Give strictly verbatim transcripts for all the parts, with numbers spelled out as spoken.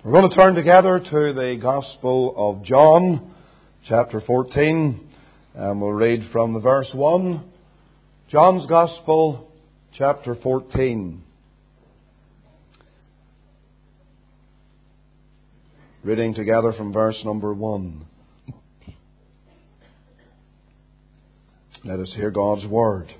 We're going to turn together to the Gospel of John, chapter fourteen, and we'll read from the verse one. John's Gospel, chapter fourteen. Reading together from verse number one. Let us hear God's Word.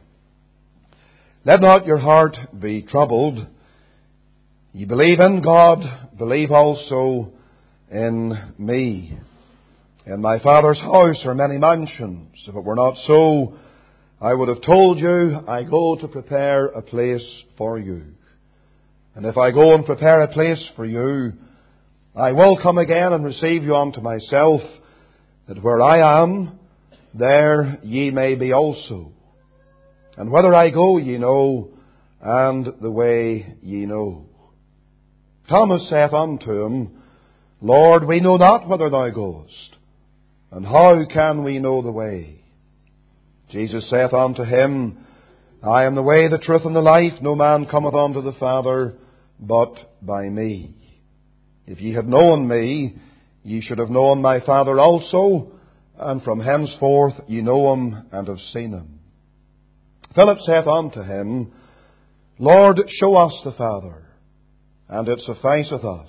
Let not your heart be troubled. Ye believe in God, believe also in me. In my Father's house are many mansions. If it were not so, I would have told you, I go to prepare a place for you. And if I go and prepare a place for you, I will come again and receive you unto myself, that where I am, there ye may be also. And whither I go ye know, and the way ye know. Thomas saith unto him, Lord, we know not whither thou goest, and how can we know the way? Jesus saith unto him, I am the way, the truth, and the life. No man cometh unto the Father but by me. If ye had known me, ye should have known my Father also, and from henceforth ye know him and have seen him. Philip saith unto him, Lord, show us the Father, and it sufficeth us.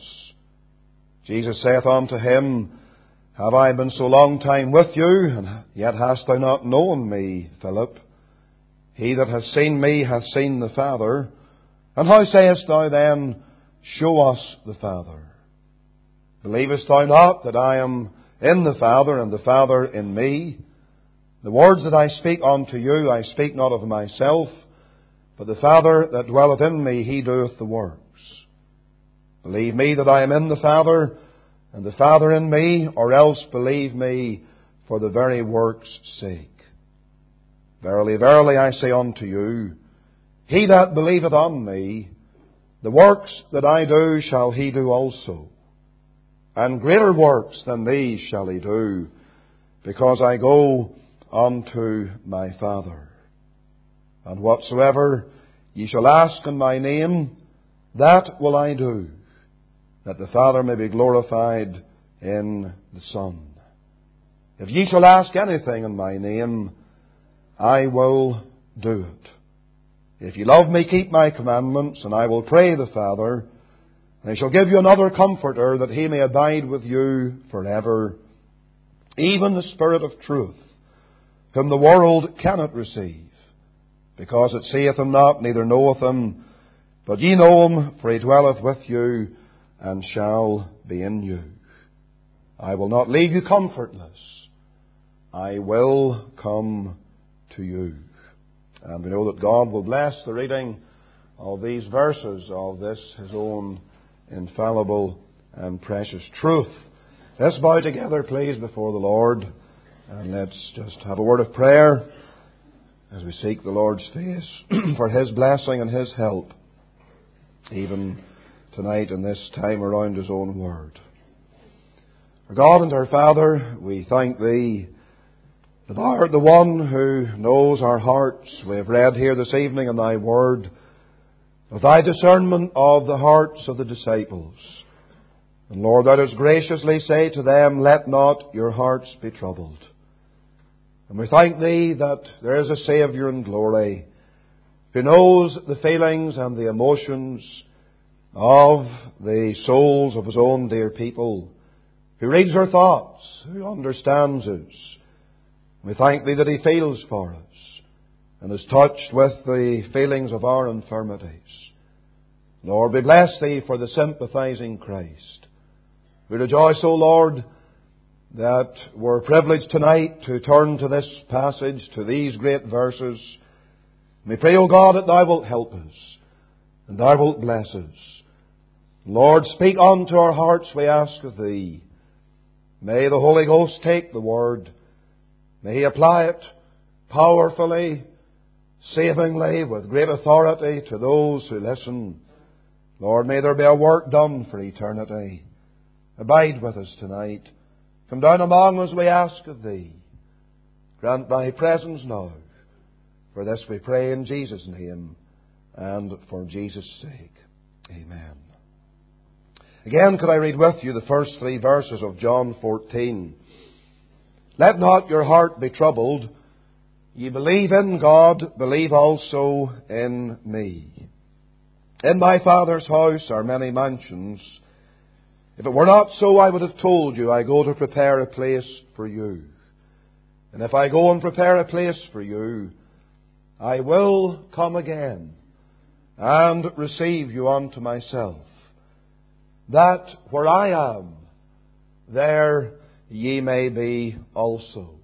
Jesus saith unto him, Have I been so long time with you, and yet hast thou not known me, Philip? He that hath seen me hath seen the Father. And how sayest thou then, Show us the Father? Believest thou not that I am in the Father, and the Father in me? The words that I speak unto you, I speak not of myself, but the Father that dwelleth in me, he doeth the works. Believe me that I am in the Father, and the Father in me, or else believe me for the very work's sake. Verily, verily, I say unto you, he that believeth on me, the works that I do shall he do also. And greater works than these shall he do, because I go unto my Father. And whatsoever ye shall ask in my name, that will I do, that the Father may be glorified in the Son. If ye shall ask anything in my name, I will do it. If ye love me, keep my commandments, and I will pray the Father, and he shall give you another Comforter, that he may abide with you forever, even the Spirit of truth, whom the world cannot receive, because it seeth him not, neither knoweth him. But ye know him, for he dwelleth with you, and shall be in you. I will not leave you comfortless. I will come to you. And we know that God will bless the reading of these verses of this, his own infallible and precious truth. Let's bow together, please, before the Lord, and let's just have a word of prayer as we seek the Lord's face for his blessing and his help, even tonight in this time around his own word. Our God and our Father, we thank thee that thou art the one who knows our hearts. We have read here this evening in thy word of thy discernment of the hearts of the disciples. And Lord, thou dost graciously say to them, Let not your hearts be troubled. And we thank thee that there is a Saviour in glory who knows the feelings and the emotions of the souls of his own dear people, who reads our thoughts, who understands us. We thank thee that he feels for us and is touched with the feelings of our infirmities. Lord, we bless thee for the sympathizing Christ. We rejoice, O Lord, that we're privileged tonight to turn to this passage, to these great verses. We pray, O God, that thou wilt help us and thou wilt bless us. Lord, speak unto our hearts, we ask of thee. May the Holy Ghost take the word. May he apply it powerfully, savingly, with great authority to those who listen. Lord, may there be a work done for eternity. Abide with us tonight. Come down among us, we ask of thee. Grant thy presence now. For this we pray in Jesus' name and for Jesus' sake. Amen. Again, could I read with you the first three verses of John fourteen? Let not your heart be troubled. Ye believe in God, believe also in me. In my Father's house are many mansions. If it were not so, I would have told you, I go to prepare a place for you. And if I go and prepare a place for you, I will come again and receive you unto myself, that where I am, there ye may be also.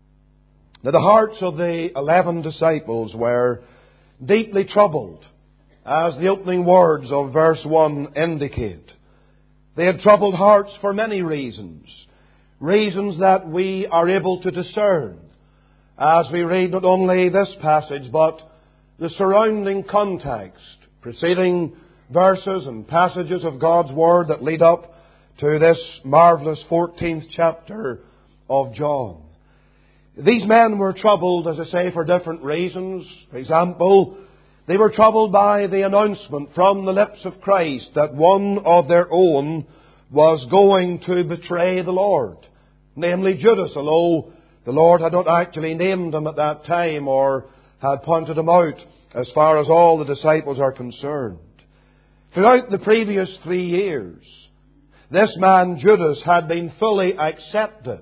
Now the hearts of the eleven disciples were deeply troubled, as the opening words of verse one indicate. They had troubled hearts for many reasons, reasons that we are able to discern as we read not only this passage but the surrounding context, preceding verses and passages of God's Word that lead up to this marvellous fourteenth chapter of John. These men were troubled, as I say, for different reasons. For example, they were troubled by the announcement from the lips of Christ that one of their own was going to betray the Lord, namely Judas, although the Lord had not actually named him at that time or had pointed him out as far as all the disciples are concerned. Throughout the previous three years, this man Judas had been fully accepted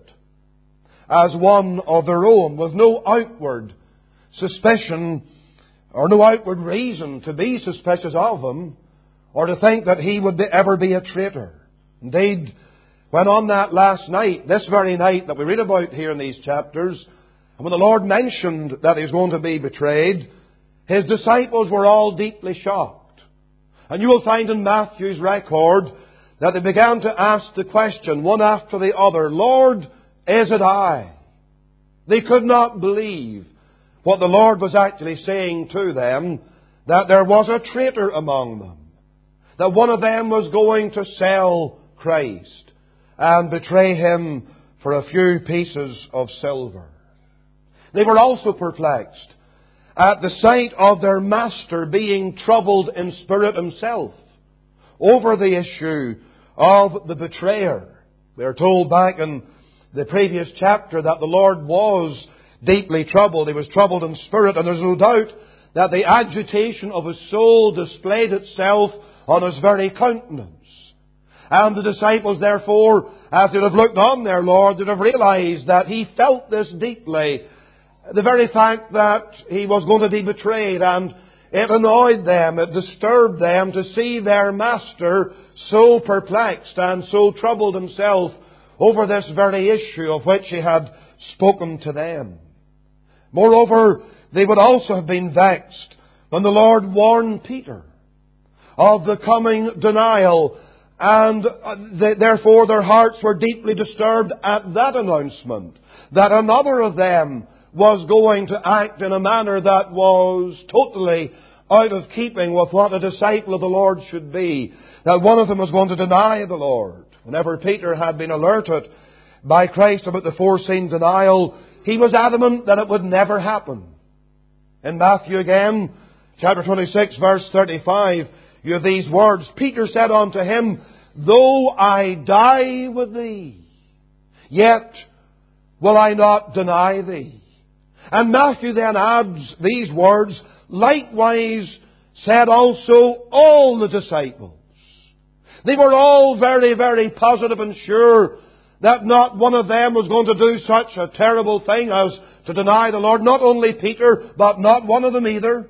as one of their own, with no outward suspicion or no outward reason to be suspicious of him or to think that he would be, ever be a traitor. Indeed, when on that last night, this very night that we read about here in these chapters, and when the Lord mentioned that He was going to be betrayed, His disciples were all deeply shocked. And you will find in Matthew's record that they began to ask the question, one after the other, Lord, is it I? They could not believe what the Lord was actually saying to them, that there was a traitor among them, that one of them was going to sell Christ and betray Him for a few pieces of silver. They were also perplexed at the sight of their Master being troubled in spirit himself over the issue of the betrayer. We are told back in the previous chapter that the Lord was deeply troubled. He was troubled in spirit, and there's no doubt that the agitation of His soul displayed itself on His very countenance. And the disciples, therefore, as they have looked on their Lord, would have realized that He felt this deeply. The very fact that He was going to be betrayed, and it annoyed them, it disturbed them to see their Master so perplexed and so troubled himself over this very issue of which He had spoken to them. Moreover, they would also have been vexed when the Lord warned Peter of the coming denial, and therefore their hearts were deeply disturbed at that announcement, that another of them was going to act in a manner that was totally out of keeping with what a disciple of the Lord should be, that one of them was going to deny the Lord. Whenever Peter had been alerted by Christ about the foreseen denial, he was adamant that it would never happen. In Matthew again, chapter twenty-six, verse thirty-five, you have these words, Peter said unto Him, Though I die with Thee, yet will I not deny Thee. And Matthew then adds these words, likewise said also all the disciples. They were all very, very positive and sure that not one of them was going to do such a terrible thing as to deny the Lord. Not only Peter, but not one of them either.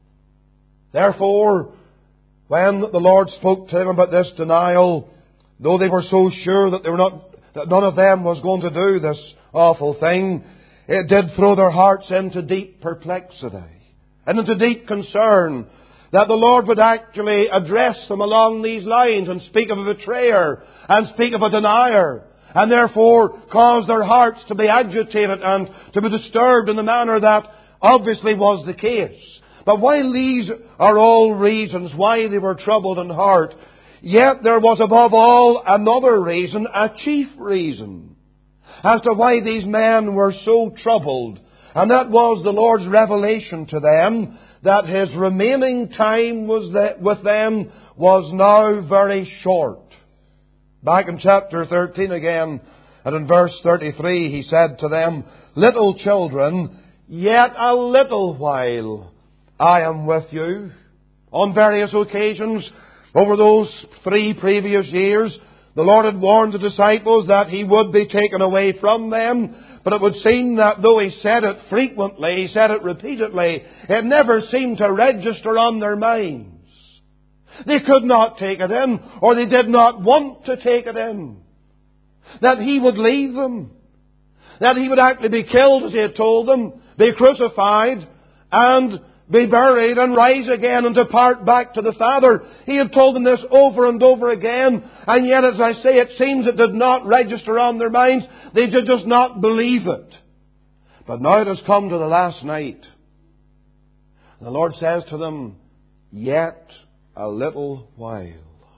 Therefore, when the Lord spoke to them about this denial, though they were so sure that they were not, that none of them was going to do this awful thing, it did throw their hearts into deep perplexity and into deep concern that the Lord would actually address them along these lines and speak of a betrayer and speak of a denier, and therefore cause their hearts to be agitated and to be disturbed in the manner that obviously was the case. But while these are all reasons why they were troubled in heart, yet there was above all another reason, a chief reason, as to why these men were so troubled. And that was the Lord's revelation to them that His remaining time was that with them was now very short. Back in chapter thirteen again, and in verse thirty-three, He said to them, "Little children, yet a little while I am with you." On various occasions, over those three previous years, the Lord had warned the disciples that He would be taken away from them. But it would seem that though He said it frequently, He said it repeatedly, it never seemed to register on their minds. They could not take it in, or they did not want to take it in. That He would leave them. That He would actually be killed, as He had told them, be crucified, and be buried and rise again and depart back to the Father. He had told them this over and over again, and yet, as I say, it seems it did not register on their minds. They did just not believe it. But now it has come to the last night. The Lord says to them, "Yet a little while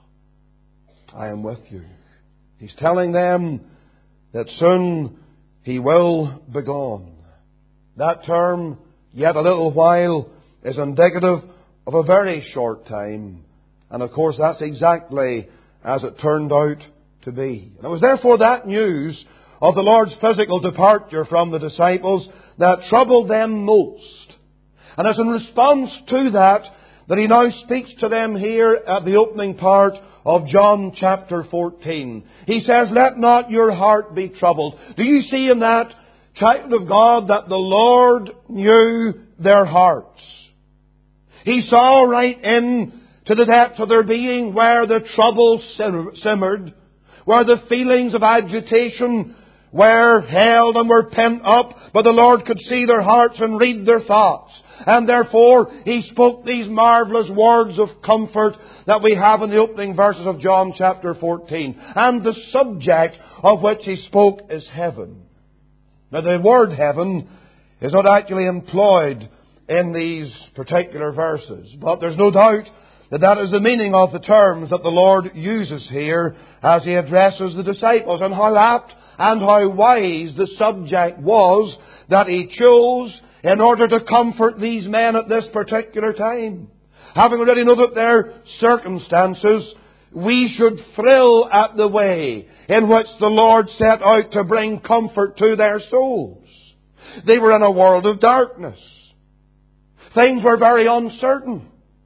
I am with you." He's telling them that soon He will be gone. That term, "yet a little while," is indicative of a very short time. And of course that's exactly as it turned out to be. And it was therefore that news of the Lord's physical departure from the disciples that troubled them most. And it's in response to that that He now speaks to them here at the opening part of John chapter fourteen. He says, "Let not your heart be troubled." Do you see in that, child of God, that the Lord knew their hearts? He saw right in to the depths of their being where the trouble simmered, where the feelings of agitation were held and were pent up, but the Lord could see their hearts and read their thoughts. And therefore He spoke these marvellous words of comfort that we have in the opening verses of John chapter fourteen. And the subject of which He spoke is heaven. Now the word heaven is not actually employed in these particular verses, but there's no doubt that that is the meaning of the terms that the Lord uses here as He addresses the disciples, and how apt and how wise the subject was that He chose in order to comfort these men at this particular time. Having already noted their circumstances, we should thrill at the way in which the Lord set out to bring comfort to their souls. They were in a world of darkness. Things were very uncertain.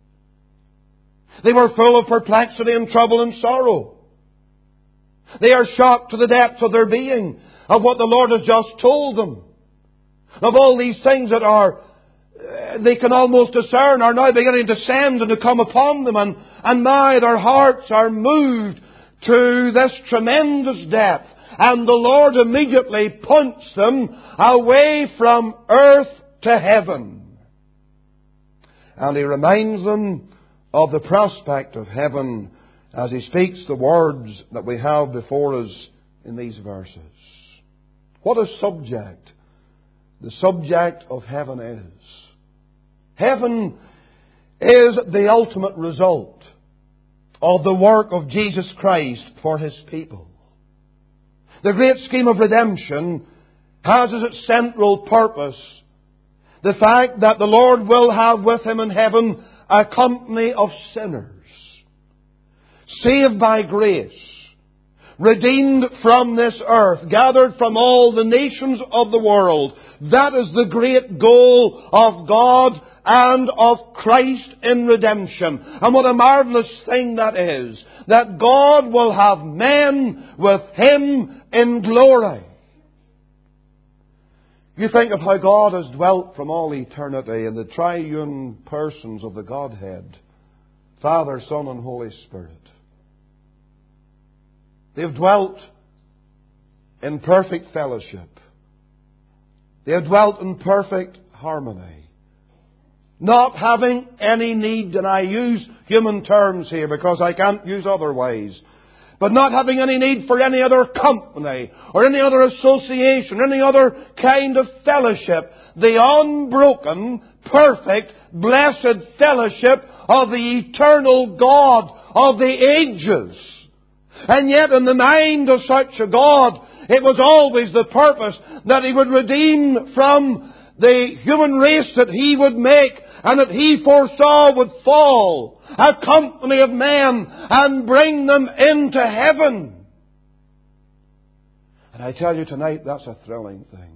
They were full of perplexity and trouble and sorrow. They are shocked to the depths of their being of what the Lord has just told them. Of all these things that are, they can almost discern, are now beginning to descend and to come upon them. And, and now their hearts are moved to this tremendous depth. And the Lord immediately points them away from earth to heaven. And He reminds them of the prospect of heaven as He speaks the words that we have before us in these verses. What a subject the subject of heaven is. Heaven is the ultimate result of the work of Jesus Christ for His people. The great scheme of redemption has as its central purpose the fact that the Lord will have with Him in heaven a company of sinners, saved by grace, redeemed from this earth, gathered from all the nations of the world. That is the great goal of God and of Christ in redemption. And what a marvellous thing that is, that God will have men with Him in glory. You think of how God has dwelt from all eternity in the triune persons of the Godhead, Father, Son, and Holy Spirit. They've dwelt in perfect fellowship. They have dwelt in perfect harmony. Not having any need, and I use human terms here because I can't use otherwise, but not having any need for any other company or any other association, any other kind of fellowship. The unbroken, perfect, blessed fellowship of the eternal God of the ages. And yet in the mind of such a God, it was always the purpose that He would redeem from the human race that He would make and that He foresaw would fall, a company of men, and bring them into heaven. And I tell you tonight, that's a thrilling thing.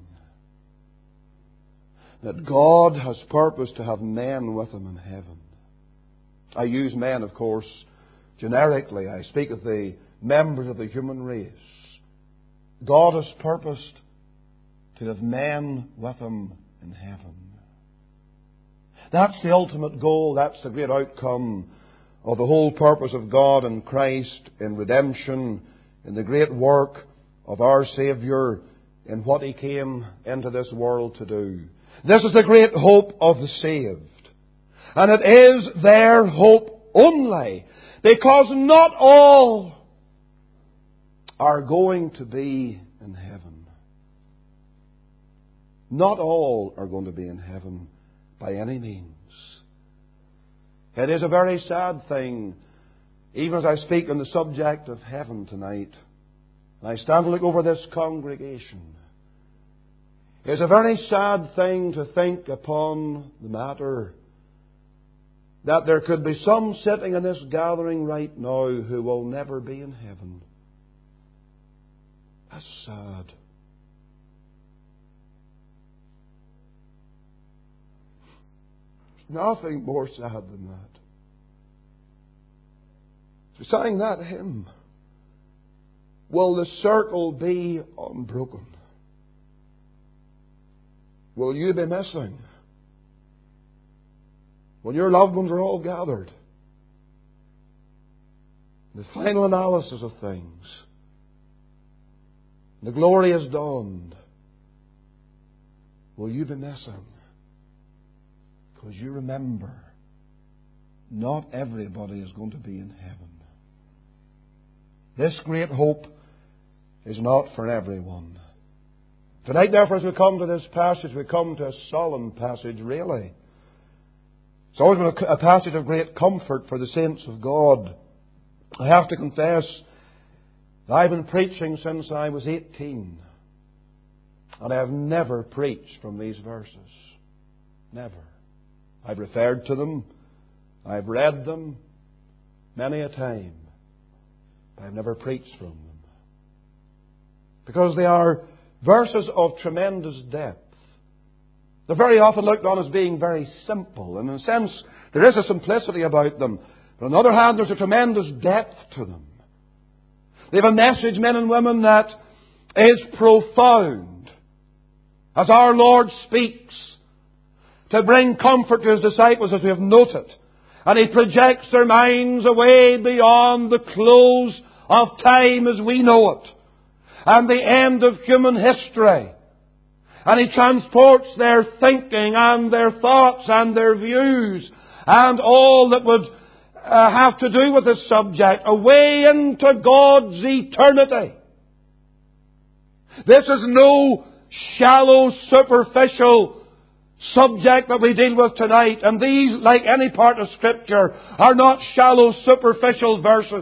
That God has purposed to have men with Him in heaven. I use men, of course, generically. I speak of the members of the human race. God has purposed to have men with Him in heaven. That's the ultimate goal. That's the great outcome of the whole purpose of God in Christ, in redemption, in the great work of our Saviour, in what He came into this world to do. This is the great hope of the saved. And it is their hope only, because not all are going to be in heaven. Not all are going to be in heaven by any means. It is a very sad thing, even as I speak on the subject of heaven tonight, and I stand and look over this congregation. It is a very sad thing to think upon the matter that there could be some sitting in this gathering right now who will never be in heaven. That's sad. There's nothing more sad than that. We sang that hymn. Will the circle be unbroken? Will you be missing when your loved ones are all gathered? The final analysis of things. The glory is dawned. Will you be missing? Because you remember, not everybody is going to be in heaven. This great hope is not for everyone. Tonight, therefore, as we come to this passage, we come to a solemn passage, really. It's always been a passage of great comfort for the saints of God. I have to confess, I've been preaching since I was eighteen. And I have never preached from these verses. Never. I've referred to them. I've read them many a time. But I've never preached from them. Because they are verses of tremendous depth. They're very often looked on as being very simple. And in a sense, there is a simplicity about them. But on the other hand, there's a tremendous depth to them. They have a message, men and women, that is profound. As our Lord speaks to bring comfort to His disciples, as we have noted. And He projects their minds away beyond the close of time as we know it. And the end of human history. And He transports their thinking and their thoughts and their views and all that would uh, have to do with this subject away into God's eternity. This is no shallow, superficial subject that we deal with tonight. And these, like any part of Scripture, are not shallow, superficial verses.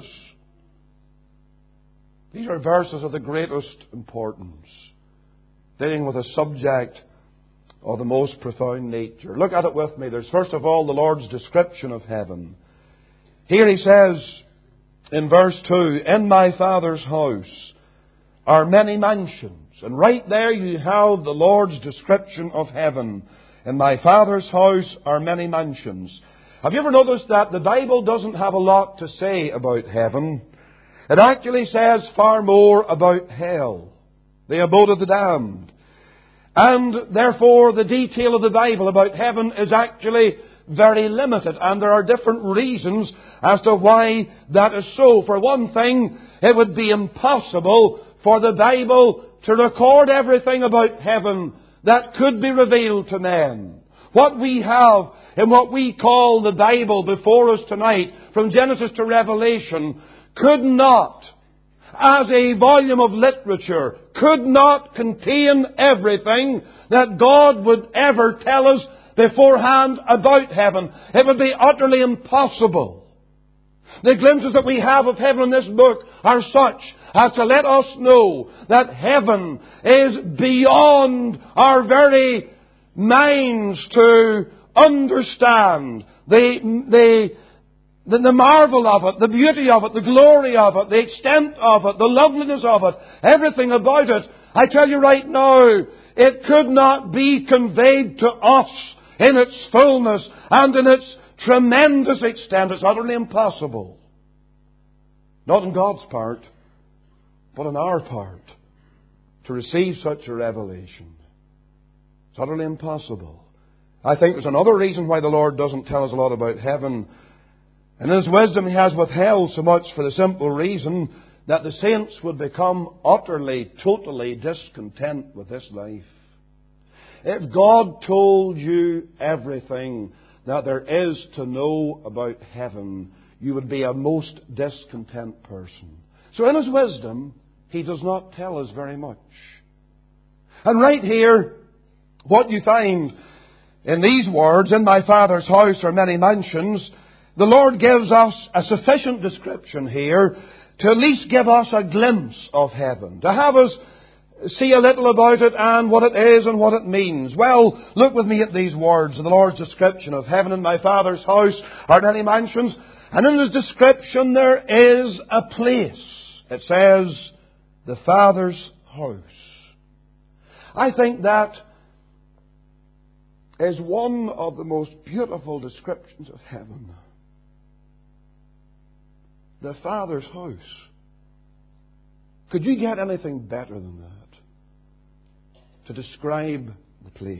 These are verses of the greatest importance, dealing with a subject of the most profound nature. Look at it with me. There's first of all the Lord's description of heaven. Here He says in verse two, "In my Father's house are many mansions." And right there you have the Lord's description of heaven. In my Father's house are many mansions. Have you ever noticed that the Bible doesn't have a lot to say about heaven? It actually says far more about hell, the abode of the damned. And therefore the detail of the Bible about heaven is actually very limited. And there are different reasons as to why that is so. For one thing, it would be impossible for the Bible to record everything about heaven that could be revealed to men. What we have in what we call the Bible before us tonight, from Genesis to Revelation, could not, as a volume of literature, could not contain everything that God would ever tell us beforehand about heaven. It would be utterly impossible. The glimpses that we have of heaven in this book are such as to let us know that heaven is beyond our very minds to understand. The, the The, the marvel of it, the beauty of it, the glory of it, the extent of it, the loveliness of it, everything about it. I tell you right now, it could not be conveyed to us in its fullness and in its tremendous extent. It's utterly impossible. Not on God's part, but on our part, to receive such a revelation. It's utterly impossible. I think there's another reason why the Lord doesn't tell us a lot about heaven. And in His wisdom He has withheld so much for the simple reason that the saints would become utterly, totally discontent with this life. If God told you everything that there is to know about heaven, you would be a most discontent person. So in His wisdom, He does not tell us very much. And right here, what you find in these words, "In my Father's house are many mansions," the Lord gives us a sufficient description here to at least give us a glimpse of heaven, to have us see a little about it and what it is and what it means. Well, look with me at these words, the Lord's description of heaven. "In my Father's house are many mansions." And in His description there is a place. It says, the Father's house. I think that is one of the most beautiful descriptions of heaven. The Father's house. Could you get anything better than that to describe the place?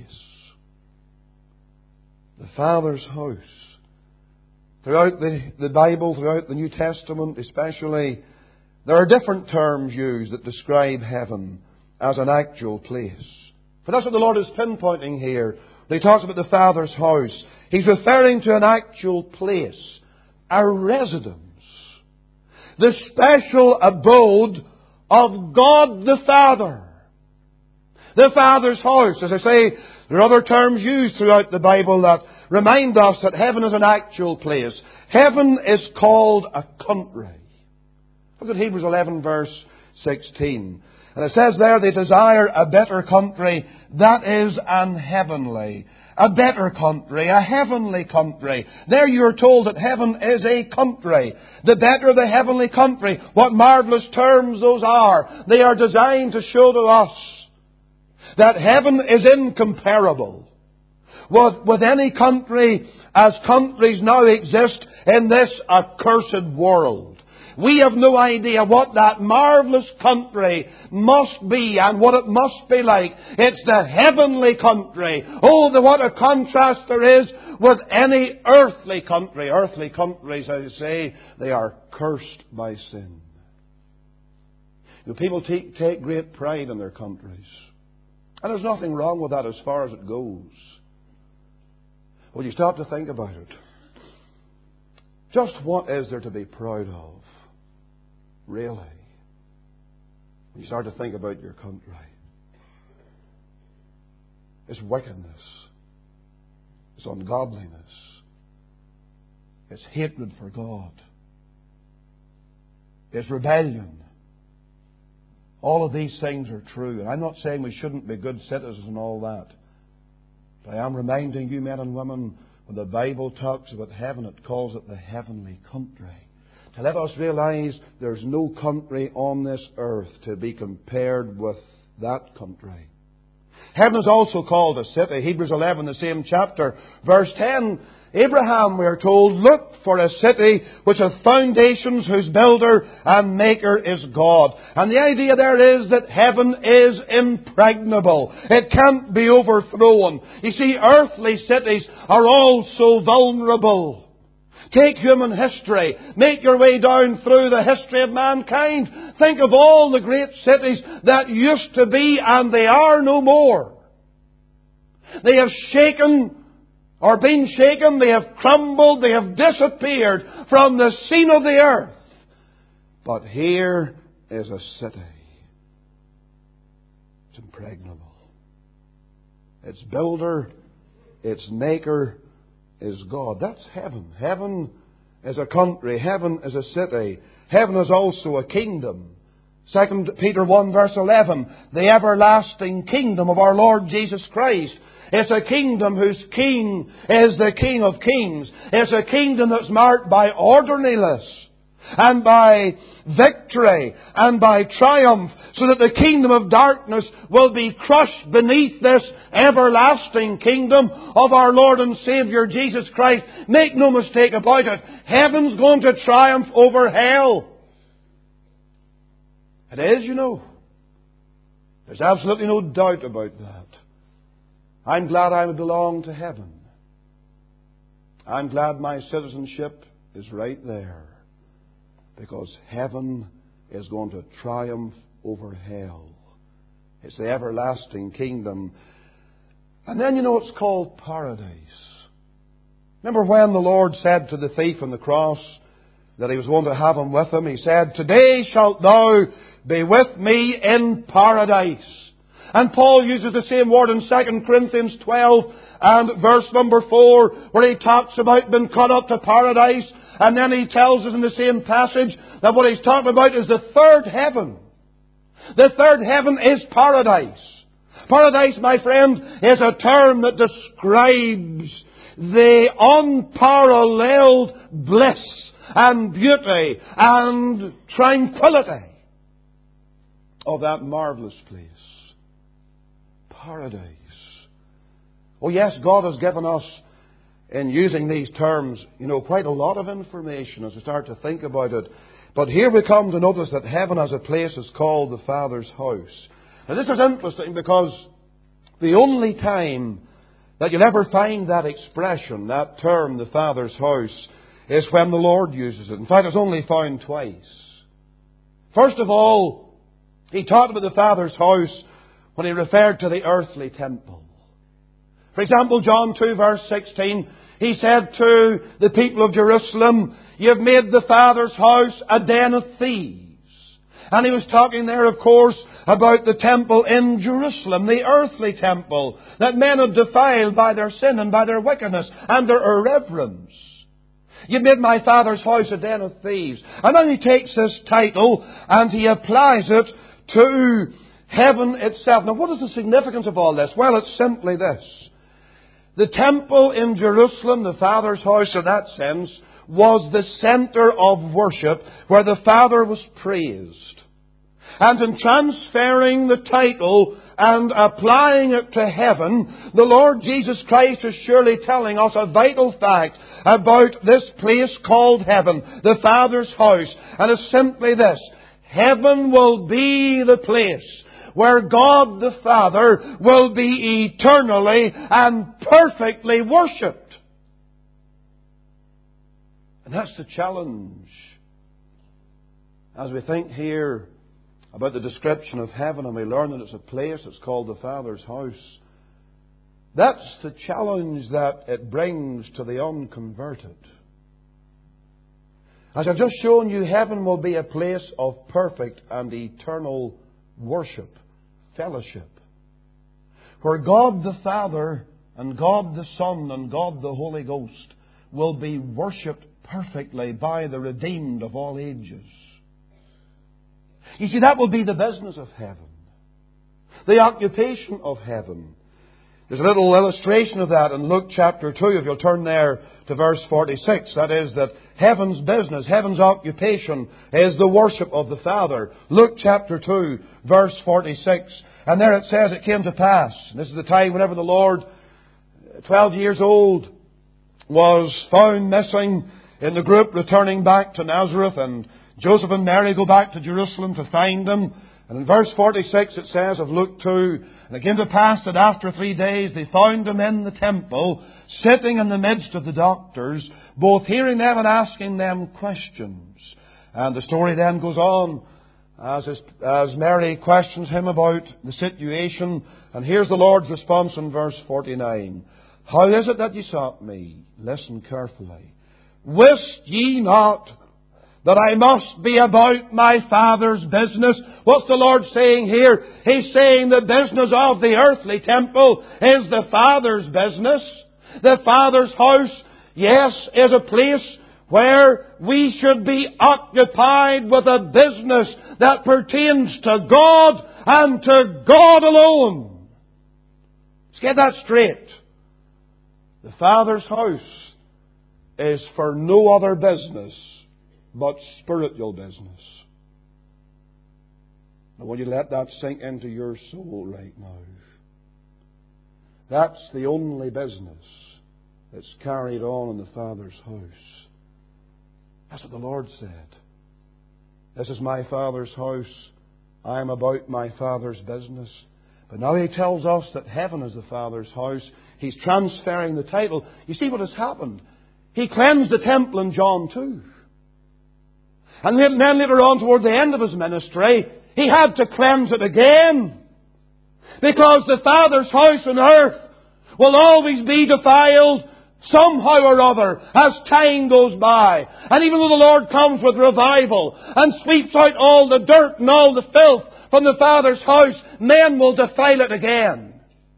The Father's house. Throughout the, the Bible, throughout the New Testament especially, there are different terms used that describe heaven as an actual place. For that's what the Lord is pinpointing here. When He talks about the Father's house, He's referring to an actual place, a residence, the special abode of God the Father. The Father's house. As I say, there are other terms used throughout the Bible that remind us that heaven is an actual place. Heaven is called a country. Look at Hebrews eleven verse sixteen. And it says there, "They desire a better country, that is an heavenly." A better country, a heavenly country. There you are told that heaven is a country. The better the heavenly country. What marvellous terms those are. They are designed to show to us that heaven is incomparable with, with any country as countries now exist in this accursed world. We have no idea what that marvellous country must be and what it must be like. It's the heavenly country. Oh, the, what a contrast there is with any earthly country. Earthly countries, as I say, they are cursed by sin. You know, people take, take great pride in their countries. And there's nothing wrong with that as far as it goes. When you stop to think about it, just what is there to be proud of? Really? When you start to think about your country. It's wickedness. It's ungodliness. It's hatred for God. It's rebellion. All of these things are true. And I'm not saying we shouldn't be good citizens and all that. But I am reminding you, men and women, when the Bible talks about heaven, it calls it the heavenly country. To let us realize there's no country on this earth to be compared with that country. Heaven is also called a city. Hebrews eleven, the same chapter, verse ten. Abraham, we are told, look for a city which hath foundations, whose builder and maker is God. And the idea there is that heaven is impregnable. It can't be overthrown. You see, earthly cities are all so vulnerable. Take human history. Make your way down through the history of mankind. Think of all the great cities that used to be and they are no more. They have shaken or been shaken. They have crumbled. They have disappeared from the scene of the earth. But here is a city. It's impregnable. Its builder, its maker is God. That's heaven. Heaven is a country. Heaven is a city. Heaven is also a kingdom. Second Peter one verse eleven, the everlasting kingdom of our Lord Jesus Christ. It's a kingdom whose king is the King of Kings. It's a kingdom that's marked by orderliness and by victory and by triumph, so that the kingdom of darkness will be crushed beneath this everlasting kingdom of our Lord and Saviour Jesus Christ. Make no mistake about it, heaven's going to triumph over hell. It is, you know. There's absolutely no doubt about that. I'm glad I belong to heaven. I'm glad my citizenship is right there, because heaven is going to triumph over hell. It's the everlasting kingdom. And then, you know, it's called paradise. Remember when the Lord said to the thief on the cross that He was going to have him with Him? He said, "Today shalt thou be with me in paradise." And Paul uses the same word in Second Corinthians twelve and verse number four, where he talks about being caught up to paradise. And then he tells us in the same passage that what he's talking about is the third heaven. The third heaven is paradise. Paradise, my friend, is a term that describes the unparalleled bliss and beauty and tranquility of that marvelous place. Paradise. Oh yes, God has given us, in using these terms, you know, quite a lot of information as we start to think about it. But here we come to notice that heaven as a place is called the Father's house. Now this is interesting, because the only time that you'll ever find that expression, that term, the Father's house, is when the Lord uses it. In fact, it's only found twice. First of all, He talked about the Father's house when He referred to the earthly temple. For example, John two verse sixteen, He said to the people of Jerusalem, "You've made the Father's house a den of thieves." And He was talking there, of course, about the temple in Jerusalem, the earthly temple, that men had defiled by their sin and by their wickedness and their irreverence. "You've made my Father's house a den of thieves." And then He takes this title and He applies it to heaven itself. Now, what is the significance of all this? Well, it's simply this. The temple in Jerusalem, the Father's house in that sense, was the centre of worship where the Father was praised. And in transferring the title and applying it to heaven, the Lord Jesus Christ is surely telling us a vital fact about this place called heaven, the Father's house. And it's simply this: heaven will be the place where God the Father will be eternally and perfectly worshipped. And that's the challenge. As we think here about the description of heaven, and we learn that it's a place that's called the Father's house, that's the challenge that it brings to the unconverted. As I've just shown you, heaven will be a place of perfect and eternal worship, fellowship, where God the Father and God the Son and God the Holy Ghost will be worshipped perfectly by the redeemed of all ages. You see, that will be the business of heaven, the occupation of heaven. There's a little illustration of that in Luke chapter two, if you'll turn there to verse forty-six. That is, that heaven's business, heaven's occupation is the worship of the Father. Luke chapter two, verse forty-six. And there it says, "It came to pass," and this is the time whenever the Lord, twelve years old, was found missing in the group returning back to Nazareth, and Joseph and Mary go back to Jerusalem to find Him. And in verse forty-six it says of Luke two, "And it came to pass that after three days they found Him in the temple, sitting in the midst of the doctors, both hearing them and asking them questions." And the story then goes on as, as Mary questions Him about the situation. And here's the Lord's response in verse forty-nine. "How is it that ye sought me?" Listen carefully. "Wist ye not that I must be about my Father's business?" What's the Lord saying here? He's saying the business of the earthly temple is the Father's business. The Father's house, yes, is a place where we should be occupied with a business that pertains to God and to God alone. Let's get that straight. The Father's house is for no other business but spiritual business. I want you to let that sink into your soul right now. That's the only business that's carried on in the Father's house. That's what the Lord said. This is my Father's house. I am about my Father's business. But now He tells us that heaven is the Father's house. He's transferring the title. You see what has happened? He cleansed the temple in John two. And then later on, toward the end of His ministry, He had to cleanse it again. Because the Father's house on earth will always be defiled somehow or other as time goes by. And even though the Lord comes with revival and sweeps out all the dirt and all the filth from the Father's house, men will defile it again.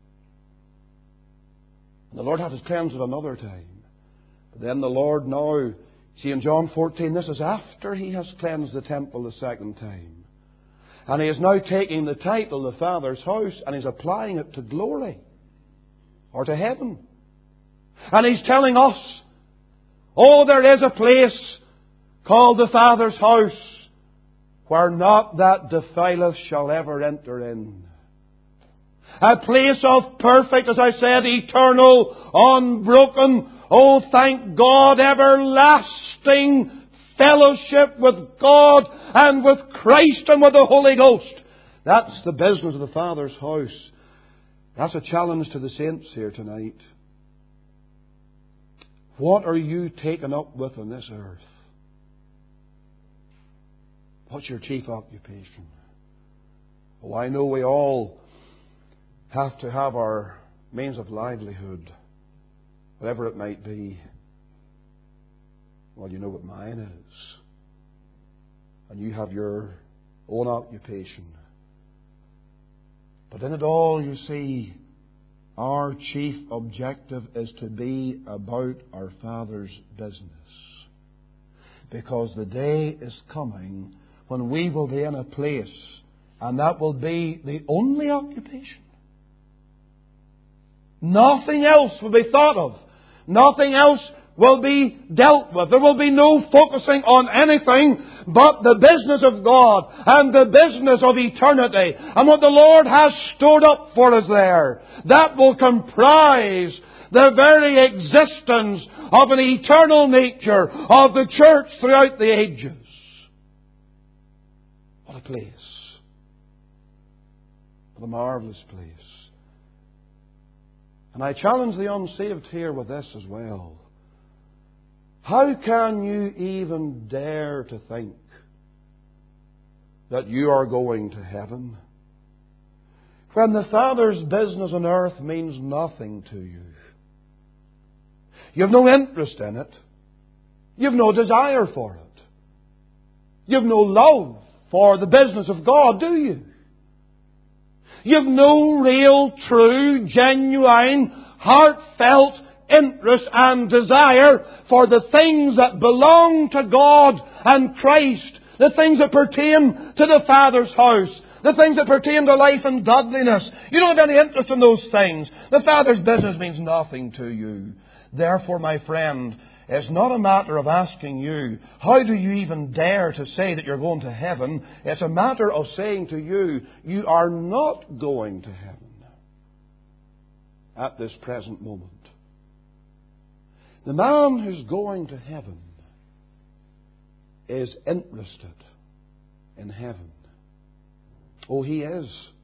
And the Lord had to cleanse it another time. But then the Lord now, see in John fourteen, this is after He has cleansed the temple the second time. And He is now taking the title, the Father's house, and He's applying it to glory. Or to heaven. And He's telling us, oh, there is a place called the Father's house where not that defileth shall ever enter in. A place of perfect, as I said, eternal, unbroken, oh, thank God, everlasting fellowship with God and with Christ and with the Holy Ghost. That's the business of the Father's house. That's a challenge to the saints here tonight. What are you taken up with on this earth? What's your chief occupation? Oh, I know we all have to have our means of livelihood, whatever it might be. Well, you know what mine is. And you have your own occupation. But in it all, you see, our chief objective is to be about our Father's business. Because the day is coming when we will be in a place, and that will be the only occupation. Nothing else will be thought of. Nothing else will be dealt with. There will be no focusing on anything but the business of God and the business of eternity. And what the Lord has stored up for us there, that will comprise the very existence of an eternal nature of the church throughout the ages. What a place. What a marvellous place. And I challenge the unsaved here with this as well. How can you even dare to think that you are going to heaven when the Father's business on earth means nothing to you? You have no interest in it. You have no desire for it. You have no love for the business of God, do you? You have no real, true, genuine, heartfelt interest and desire for the things that belong to God and Christ, the things that pertain to the Father's house, the things that pertain to life and godliness. You don't have any interest in those things. The Father's business means nothing to you. Therefore, my friend, it's not a matter of asking you, how do you even dare to say that you're going to heaven? It's a matter of saying to you, you are not going to heaven at this present moment. The man who's going to heaven is interested in heaven. Oh, he is.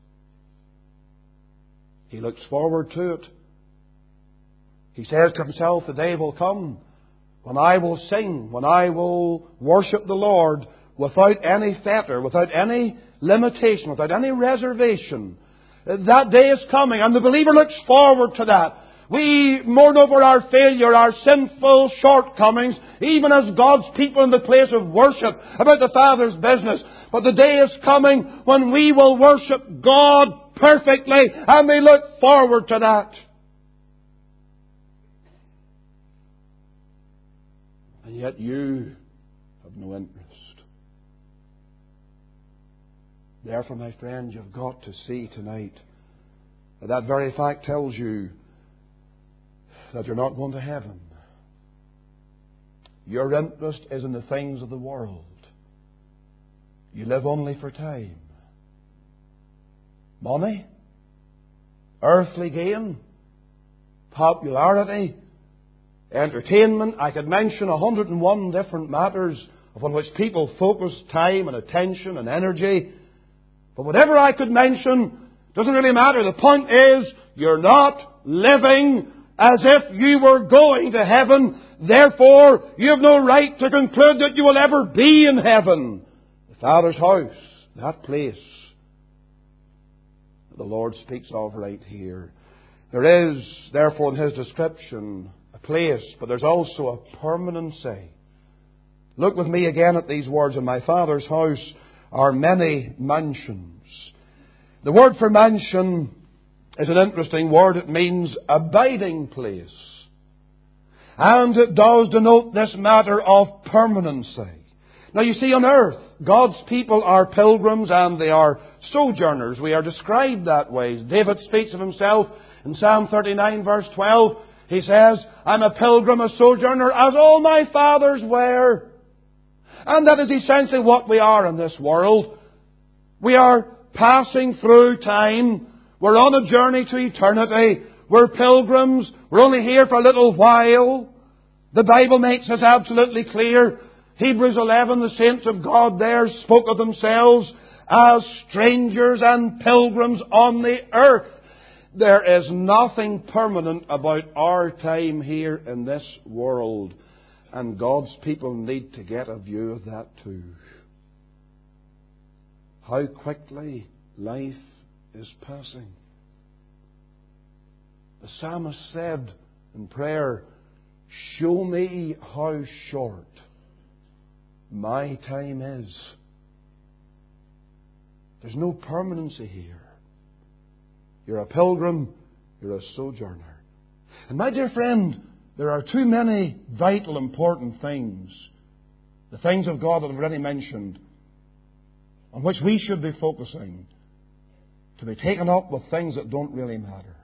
He looks forward to it. He says to himself, the day will come when I will sing, when I will worship the Lord without any fetter, without any limitation, without any reservation. That day is coming, and the believer looks forward to that. We mourn over our failure, our sinful shortcomings, even as God's people in the place of worship about the Father's business. But the day is coming when we will worship God perfectly, and we look forward to that. And yet you have no interest. Therefore, my friend, you've got to see tonight that that very fact tells you that you're not going to heaven. Your interest is in the things of the world. You live only for time. Money, earthly gain, popularity, entertainment. I could mention a hundred and one different matters upon which people focus time and attention and energy. But whatever I could mention doesn't really matter. The point is, you're not living as if you were going to heaven. Therefore, you have no right to conclude that you will ever be in heaven. The Father's house, that place that the Lord speaks of right here. There is, therefore, in His description, a place, but there's also a permanency. Look with me again at these words. In my Father's house are many mansions. The word for mansion is an interesting word. It means abiding place. And it does denote this matter of permanency. Now you see, on earth, God's people are pilgrims and they are sojourners. We are described that way. David speaks of himself in Psalm thirty-nine verse twelve. He says, I'm a pilgrim, a sojourner, as all my fathers were. And that is essentially what we are in this world. We are passing through time. We're on a journey to eternity. We're pilgrims. We're only here for a little while. The Bible makes us absolutely clear. Hebrews eleven, the saints of God there spoke of themselves as strangers and pilgrims on the earth. There is nothing permanent about our time here in this world. And God's people need to get a view of that too. How quickly life is passing. The psalmist said in prayer, show me how short my time is. There's no permanency here. You're a pilgrim, you're a sojourner. And my dear friend, there are too many vital, important things, the things of God that I've already mentioned, on which we should be focusing, to be taken up with things that don't really matter.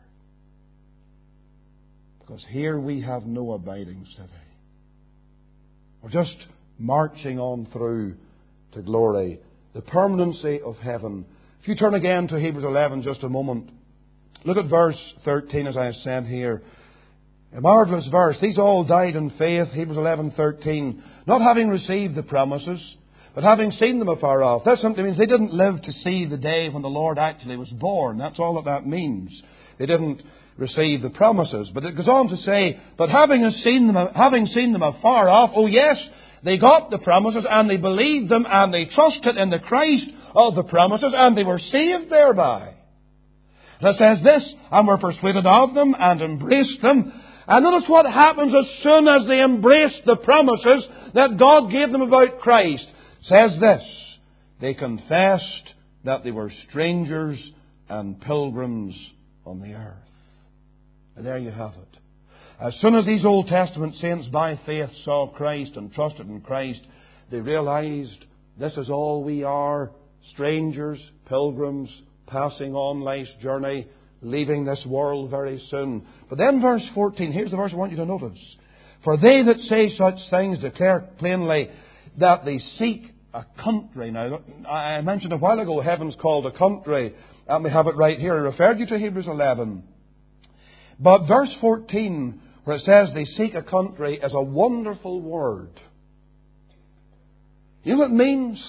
Because here we have no abiding city. We're just marching on through to glory, the permanency of heaven. If you turn again to Hebrews eleven just a moment, look at verse thirteen as I have said here. A marvellous verse. These all died in faith, Hebrews eleven thirteen, not having received the promises, but having seen them afar off. That simply means they didn't live to see the day when the Lord actually was born. That's all that that means. They didn't receive the promises. But it goes on to say, but having seen them, having seen them afar off, oh yes, they got the promises and they believed them and they trusted in the Christ of the promises and they were saved thereby. And it says this, and were persuaded of them and embraced them. And notice what happens as soon as they embraced the promises that God gave them about Christ. It says this, they confessed that they were strangers and pilgrims on the earth. And there you have it. As soon as these Old Testament saints by faith saw Christ and trusted in Christ, they realized this is all we are, strangers, pilgrims, passing on life's journey, leaving this world very soon. But then verse fourteen, here's the verse I want you to notice. For they that say such things declare plainly that they seek a country. Now, I mentioned a while ago heaven's called a country, and we have it right here. I referred you to Hebrews eleven. But verse fourteen, where it says they seek a country, is a wonderful word. You know what it means?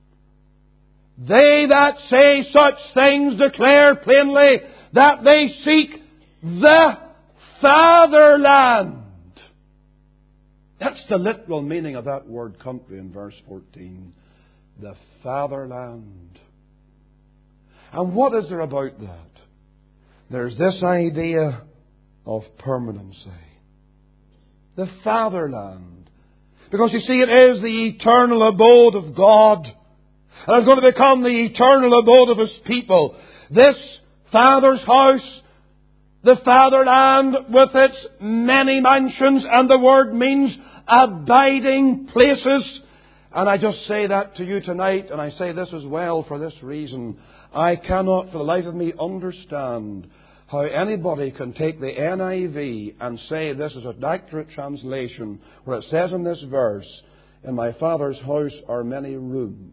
They that say such things declare plainly that they seek the fatherland. That's the literal meaning of that word country in verse fourteen. The fatherland. And what is there about that? There's this idea of permanency. The fatherland. Because you see, it is the eternal abode of God. And it's going to become the eternal abode of His people. This Father's house the fatherland with its many mansions, and the word means abiding places. And I just say that to you tonight, and I say this as well for this reason. I cannot for the life of me understand how anybody can take the N I V and say this is an accurate translation, where it says in this verse, "In my Father's house are many rooms."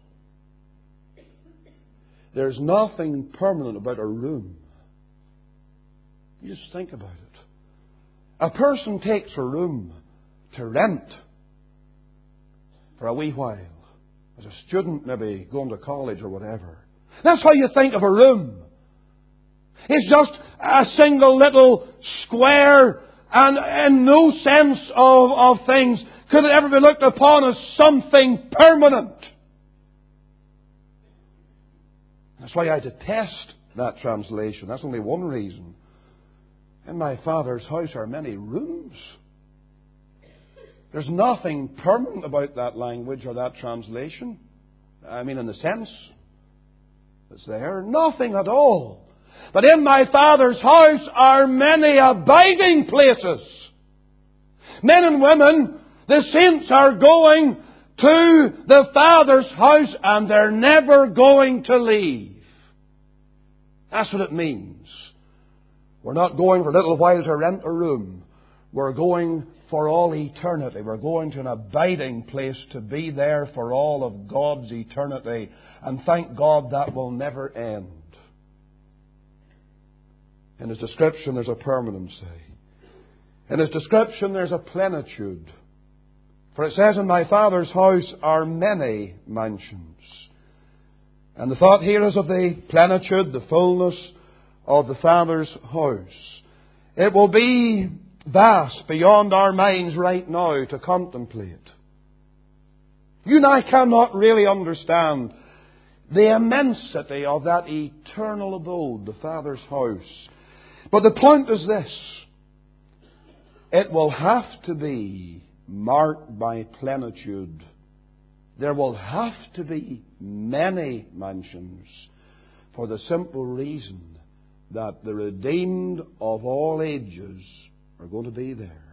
There's nothing permanent about a room. You just think about it. A person takes a room to rent for a wee while, as a student maybe going to college or whatever. That's how you think of a room. It's just a single little square, and in no sense of, of things could it ever be looked upon as something permanent. That's why I detest that translation. That's only one reason. In my Father's house are many rooms. There's nothing permanent about that language or that translation. I mean, in the sense that's there, nothing at all. But in my Father's house are many abiding places. Men and women, the saints are going to the Father's house, and they're never going to leave. That's what it means. We're not going for a little while to rent a room. We're going for all eternity. We're going to an abiding place to be there for all of God's eternity. And thank God that will never end. In His description there's a permanency. In His description there's a plenitude. For it says, "In my Father's house are many mansions." And the thought here is of the plenitude, the fullness of the Father's house. It will be vast beyond our minds right now to contemplate. You and I cannot really understand the immensity of that eternal abode, the Father's house. But the point is this: it will have to be marked by plenitude. There will have to be many mansions, for the simple reason that the redeemed of all ages are going to be there.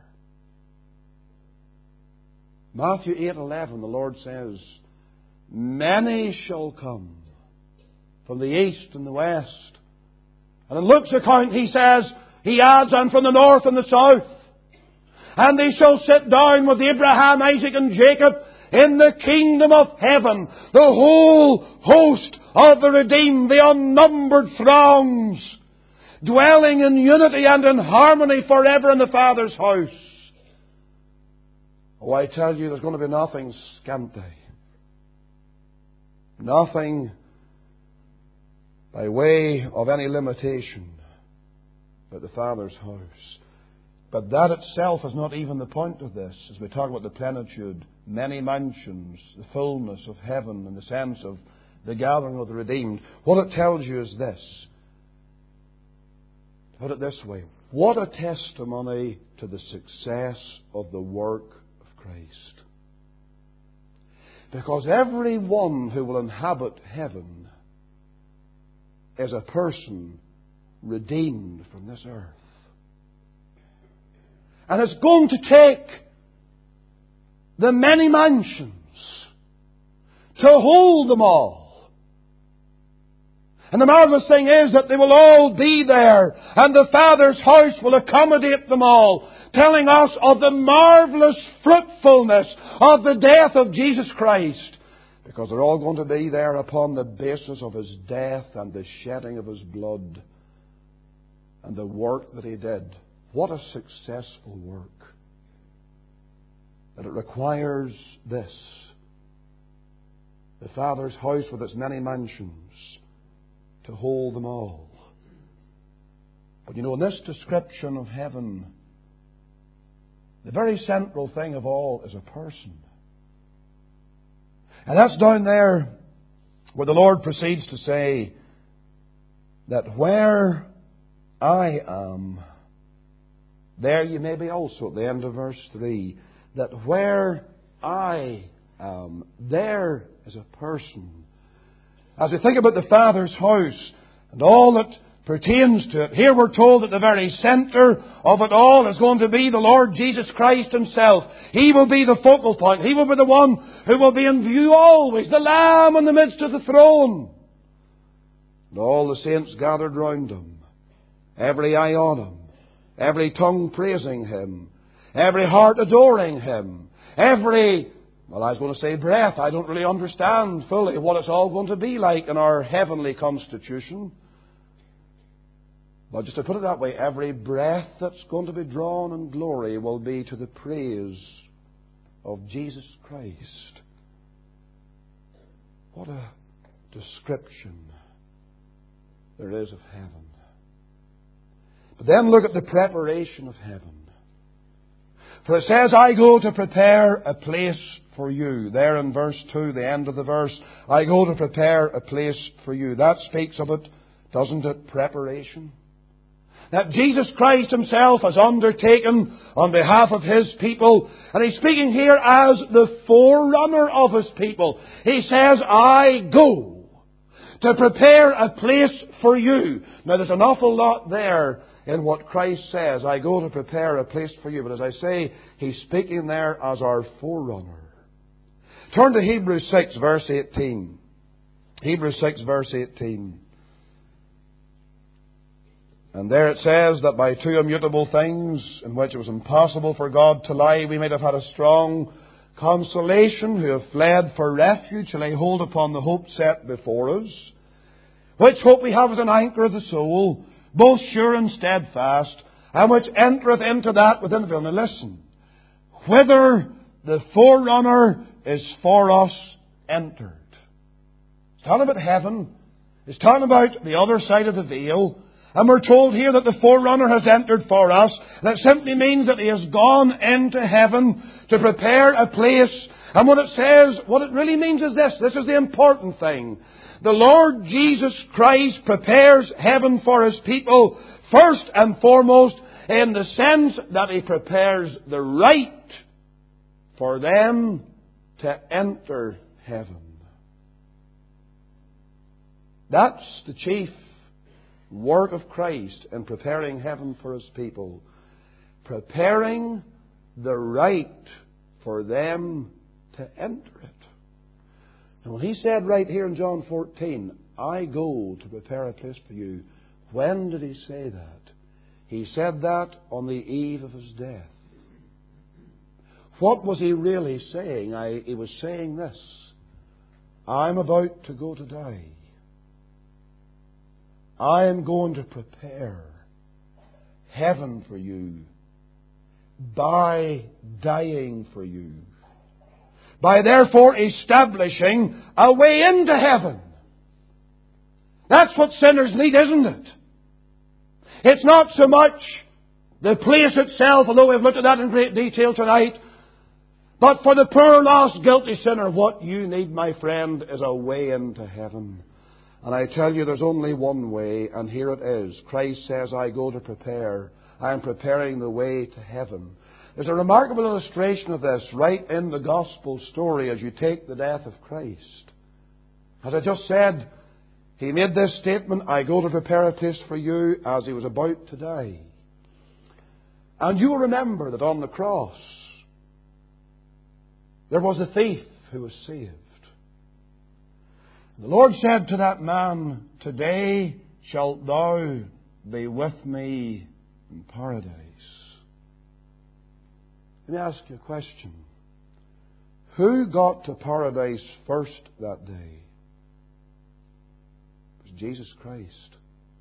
Matthew eight eleven, the Lord says, "Many shall come from the east and the west." And in Luke's account he says, he adds, "and from the north and the south. And they shall sit down with Abraham, Isaac, and Jacob in the kingdom of heaven." The whole host of the redeemed, the unnumbered throngs, dwelling in unity and in harmony forever in the Father's house. Oh, I tell you, there's going to be nothing scanty. Nothing by way of any limitation but the Father's house. But that itself is not even the point of this. As we talk about the plenitude, many mansions, the fullness of heaven in the sense of the gathering of the redeemed, what it tells you is this. Put it this way: what a testimony to the success of the work of Christ. Because every one who will inhabit heaven is a person redeemed from this earth. And it's going to take the many mansions to hold them all. And the marvelous thing is that they will all be there, and the Father's house will accommodate them all, telling us of the marvelous fruitfulness of the death of Jesus Christ, because they're all going to be there upon the basis of His death and the shedding of His blood and the work that He did. What a successful work. That it requires this: the Father's house with its many mansions, to hold them all. But you know, in this description of heaven, the very central thing of all is a person. And that's down there where the Lord proceeds to say that where I am, there you may be also, at the end of verse three. That where I am, there is a person. As we think about the Father's house and all that pertains to it. Here we're told that the very centre of it all is going to be the Lord Jesus Christ Himself. He will be the focal point. He will be the one who will be in view always, the Lamb in the midst of the throne. And all the saints gathered round Him, every eye on Him, every tongue praising Him, every heart adoring Him, every, well, I was going to say breath. I don't really understand fully what it's all going to be like in our heavenly constitution. But just to put it that way, every breath that's going to be drawn in glory will be to the praise of Jesus Christ. What a description there is of heaven. But then look at the preparation of heaven. For it says, I go to prepare a place for you. There in verse two, the end of the verse, I go to prepare a place for you. That speaks of it, doesn't it? Preparation. That Jesus Christ Himself has undertaken on behalf of His people. And He's speaking here as the forerunner of His people. He says, I go to prepare a place for you. Now there's an awful lot there in what Christ says. I go to prepare a place for you. But as I say, He's speaking there as our forerunner. Turn to Hebrews six, verse eighteen. Hebrews six, verse eighteen. And there it says that by two immutable things, in which it was impossible for God to lie, we might have had a strong consolation, who have fled for refuge to lay hold upon the hope set before us. Which hope we have as an anchor of the soul, both sure and steadfast, and which entereth into that within the veil. Now listen, whither the forerunner is for us entered. It's talking about heaven. It's talking about the other side of the veil. And we're told here that the forerunner has entered for us. That simply means that He has gone into heaven to prepare a place. And what it says, what it really means is this. This is the important thing. The Lord Jesus Christ prepares heaven for His people first and foremost in the sense that He prepares the right for them to enter heaven. That's the chief work of Christ in preparing heaven for His people. Preparing the right for them to enter it. And when He said right here in John fourteen, I go to prepare a place for you, when did He say that? He said that on the eve of His death. What was He really saying? I, he was saying this. I'm about to go to die. I am going to prepare heaven for you by dying for you. By therefore establishing a way into heaven. That's what sinners need, isn't it? It's not so much the place itself, although we've looked at that in great detail tonight. But for the poor, lost, guilty sinner, what you need, my friend, is a way into heaven. And I tell you, there's only one way, and here it is. Christ says, I go to prepare. I am preparing the way to heaven. There's a remarkable illustration of this right in the gospel story as you take the death of Christ. As I just said, He made this statement, I go to prepare a place for you, as He was about to die. And you will remember that on the cross, there was a thief who was saved. The Lord said to that man, today shalt thou be with me in paradise. Let me ask you a question. Who got to paradise first that day? It was Jesus Christ.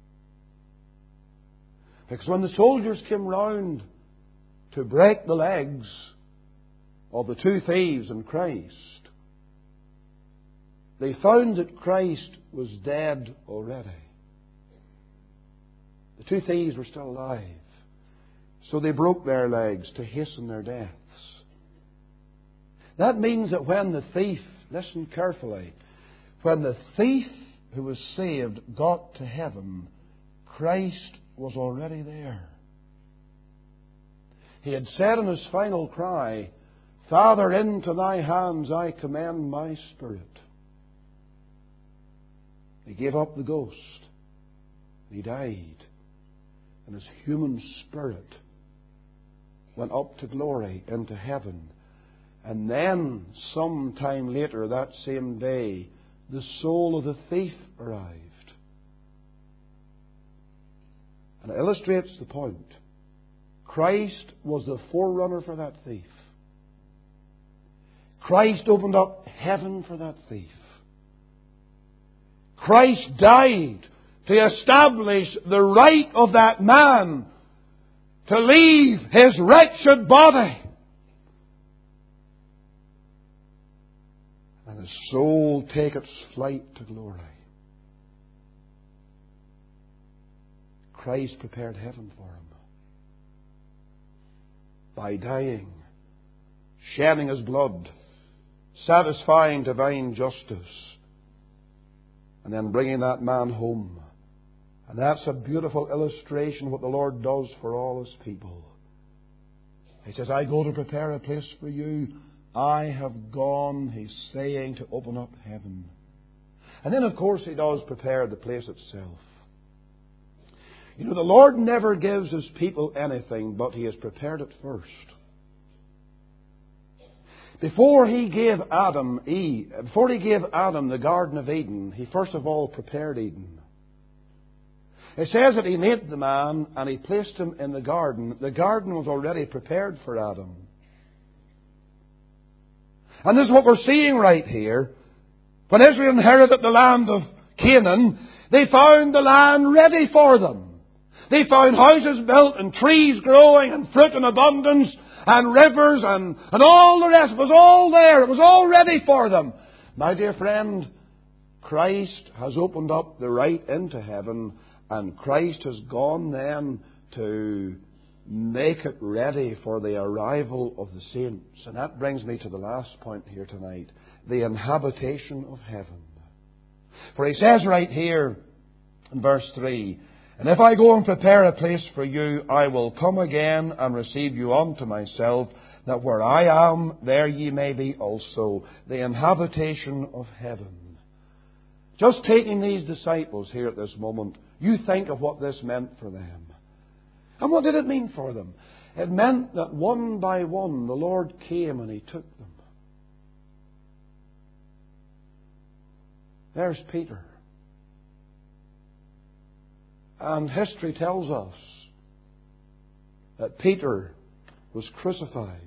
Because when the soldiers came round to break the legs of the two thieves and Christ, they found that Christ was dead already. The two thieves were still alive. So they broke their legs to hasten their deaths. That means that when the thief, listen carefully, when the thief who was saved got to heaven, Christ was already there. He had said in His final cry, Father, into Thy hands I commend my spirit. He gave up the ghost. He died. And his human spirit went up to glory, into heaven. And then, some time later, that same day, the soul of the thief arrived. And it illustrates the point. Christ was the forerunner for that thief. Christ opened up heaven for that thief. Christ died to establish the right of that man to leave his wretched body and his soul take its flight to glory. Christ prepared heaven for him by dying, shedding his blood, satisfying divine justice, and then bringing that man home. And that's a beautiful illustration of what the Lord does for all His people. He says, I go to prepare a place for you. I have gone, He's saying, to open up heaven. And then, of course, He does prepare the place itself. You know, the Lord never gives His people anything, but He has prepared it first. Before He gave Adam Eve, before He gave Adam the Garden of Eden, He first of all prepared Eden. It says that He made the man and He placed him in the garden. The garden was already prepared for Adam. And this is what we're seeing right here. When Israel inherited the land of Canaan, they found the land ready for them. They found houses built and trees growing and fruit in abundance and rivers and, and all the rest. It was all there. It was all ready for them. My dear friend, Christ has opened up the right into heaven, and Christ has gone then to make it ready for the arrival of the saints. And that brings me to the last point here tonight, the inhabitation of heaven. For He says right here in verse three, and if I go and prepare a place for you, I will come again and receive you unto myself, that where I am, there ye may be also. The inhabitation of heaven. Just taking these disciples here at this moment, you think of what this meant for them. And what did it mean for them? It meant that one by one the Lord came and He took them. There's Peter. And history tells us that Peter was crucified.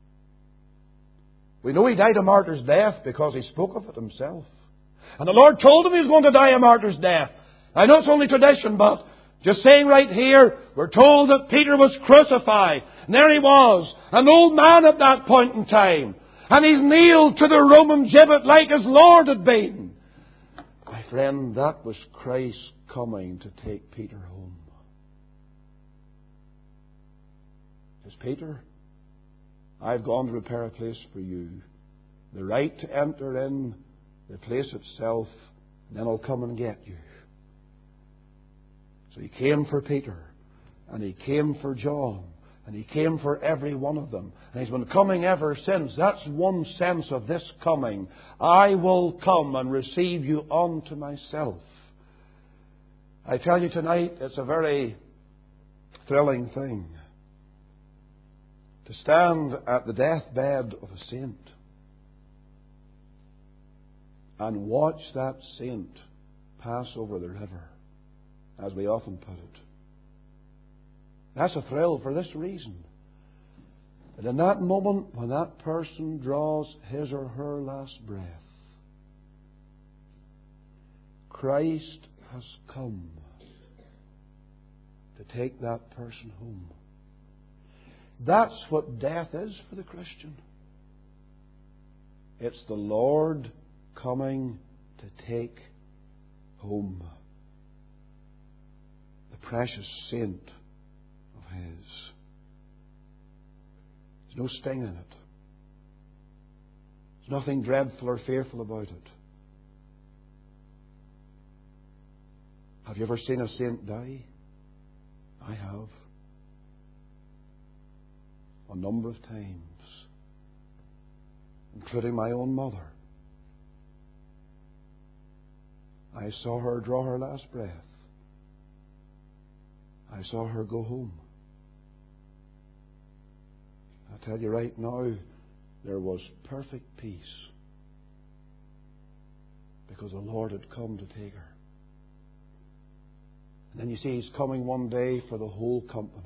We know he died a martyr's death because he spoke of it himself. And the Lord told him he was going to die a martyr's death. I know it's only tradition, but just saying right here, we're told that Peter was crucified. And there he was, an old man at that point in time. And he's nailed to the Roman gibbet like his Lord had been. My friend, that was Christ coming to take Peter home. Says, Peter, I've gone to prepare a place for you. The right to enter in, the place itself, and then I'll come and get you. So He came for Peter, and He came for John, and He came for every one of them. And He's been coming ever since. That's one sense of this coming. I will come and receive you unto myself. I tell you tonight, it's a very thrilling thing to stand at the deathbed of a saint and watch that saint pass over the river, as we often put it. That's a thrill for this reason. That in that moment when that person draws his or her last breath, Christ has come to take that person home. That's what death is for the Christian. It's the Lord coming to take home the precious saint of His. There's no sting in it. There's nothing dreadful or fearful about it. Have you ever seen a saint die? I have. A number of times. Including my own mother. I saw her draw her last breath. I saw her go home. I tell you right now, there was perfect peace because the Lord had come to take her. And then you see He's coming one day for the whole company.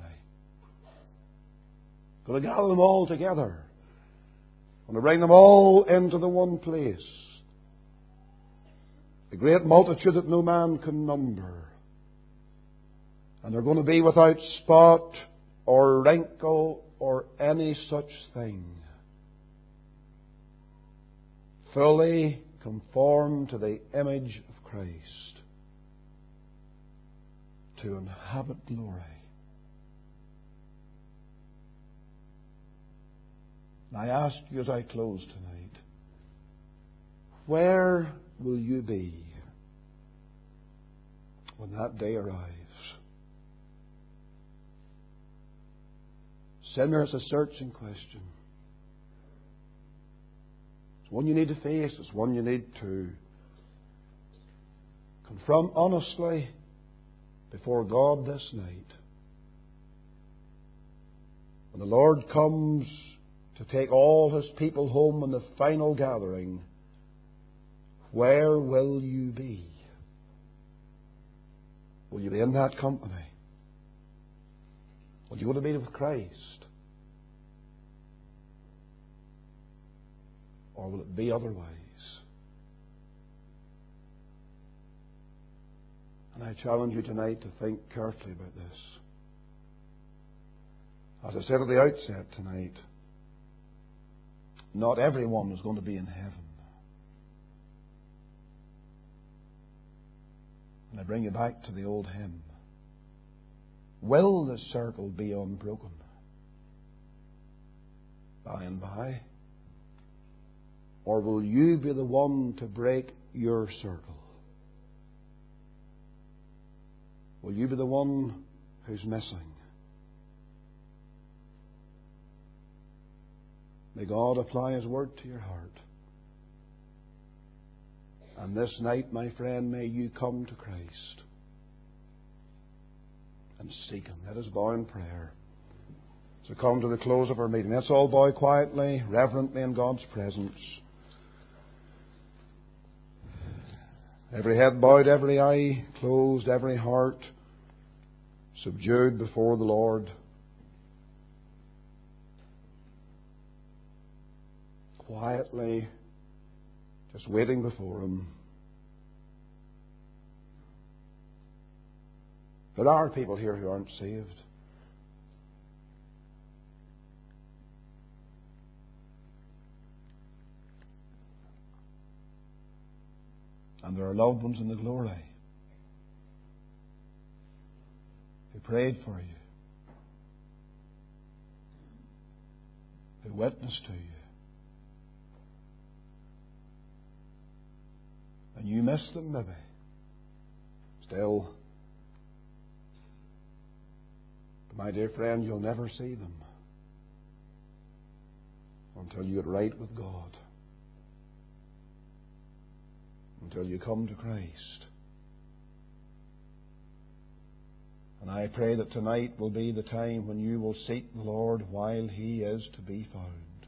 Going to gather them all together. Going to bring them all into the one place. The great multitude that no man can number. And they're going to be without spot or wrinkle or any such thing. Fully conformed to the image of Christ. To inhabit glory. And I ask you as I close tonight, where will you be when that day arrives? Sinner, it's a searching question. It's one you need to face. It's one you need to confront honestly before God this night. When the Lord comes to take all His people home in the final gathering, where will you be? Will you be in that company? Will you go to be with Christ? Or will it be otherwise? And I challenge you tonight to think carefully about this. As I said at the outset tonight, not everyone is going to be in heaven. And I bring you back to the old hymn. Will the circle be unbroken by and by? Or will you be the one to break your circle? Will you be the one who's missing? May God apply His word to your heart. And this night, my friend, may you come to Christ and seek Him. Let us bow in prayer. So come to the close of our meeting. Let's all bow quietly, reverently in God's presence. Every head bowed, every eye closed, every heart subdued before the Lord. Quietly, just waiting before Him. There are people here who aren't saved. And there are loved ones in the glory who prayed for you, who witnessed to you. And you missed them maybe. Still, my dear friend, you'll never see them until you get right with God. Until you come to Christ. And I pray that tonight will be the time when you will seek the Lord while He is to be found.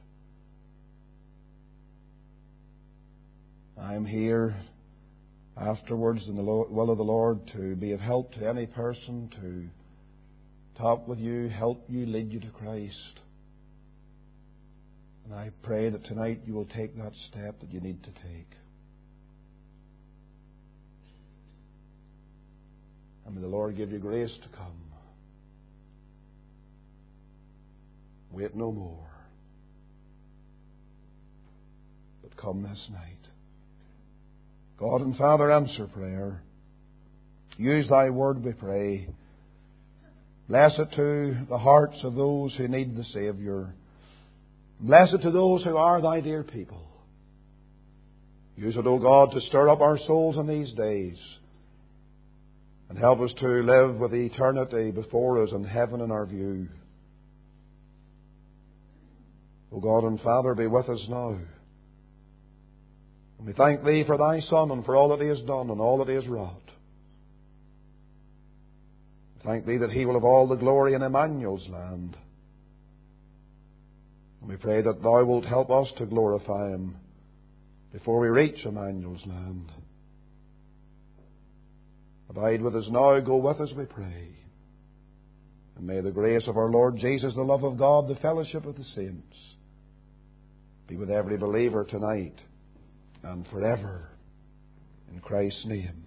I am here afterwards in the will of the Lord to be of help to any person, to talk with you, help you, lead you to Christ. And I pray that tonight you will take that step that you need to take. And may the Lord give you grace to come. Wait no more, but come this night. God and Father, answer prayer. Use Thy word, we pray. Bless it to the hearts of those who need the Saviour. Bless it to those who are Thy dear people. Use it, O God, to stir up our souls in these days. And help us to live with eternity before us and heaven in our view. O God and Father, be with us now. And we thank Thee for Thy Son and for all that He has done and all that He has wrought. Thank Thee that He will have all the glory in Emmanuel's land. And we pray that Thou wilt help us to glorify Him before we reach Emmanuel's land. Abide with us now, go with us, we pray. And may the grace of our Lord Jesus, the love of God, the fellowship of the saints be with every believer tonight and forever. In Christ's name.